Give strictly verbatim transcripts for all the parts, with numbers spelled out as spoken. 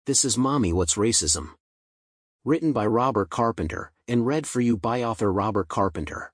This is Mommy, What's Racism? Written by Robert Carpenter, and read for you by author Robert Carpenter.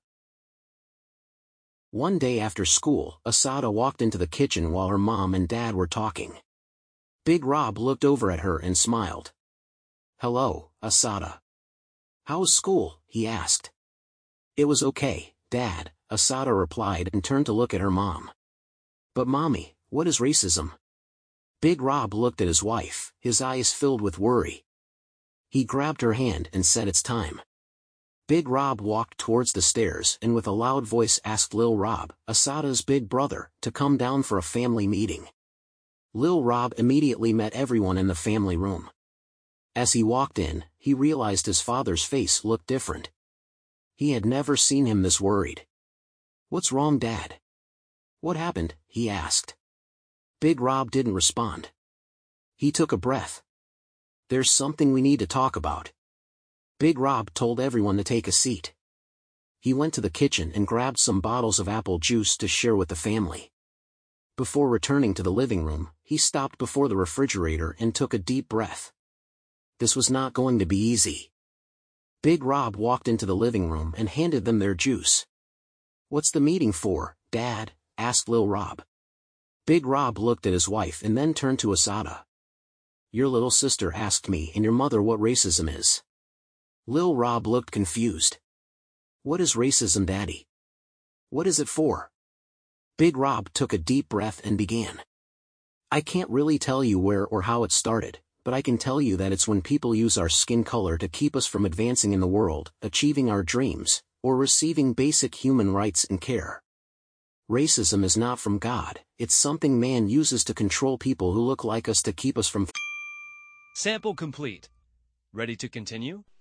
One day after school, Asada walked into the kitchen while her mom and dad were talking. Big Rob looked over at her and smiled. "Hello, Asada. How was school?" he asked. "It was okay, Dad," Asada replied and turned to look at her mom. "But Mommy, what is racism?" Big Rob looked at his wife, his eyes filled with worry. He grabbed her hand and said, "It's time." Big Rob walked towards the stairs and with a loud voice asked Lil Rob, Asada's big brother, to come down for a family meeting. Lil Rob immediately met everyone in the family room. As he walked in, he realized his father's face looked different. He had never seen him this worried. "What's wrong, Dad? What happened?" he asked. Big Rob didn't respond. He took a breath. "There's something we need to talk about." Big Rob told everyone to take a seat. He went to the kitchen and grabbed some bottles of apple juice to share with the family. Before returning to the living room, he stopped before the refrigerator and took a deep breath. This was not going to be easy. Big Rob walked into the living room and handed them their juice. "What's the meeting for, Dad?" asked Lil Rob. Big Rob looked at his wife and then turned to Asada. "Your little sister asked me and your mother what racism is." Lil Rob looked confused. "What is racism, Daddy? What is it for?" Big Rob took a deep breath and began. "I can't really tell you where or how it started, but I can tell you that it's when people use our skin color to keep us from advancing in the world, achieving our dreams, or receiving basic human rights and care. Racism is not from God, it's something man uses to control people who look like us to keep us from." Sample complete. Ready to continue?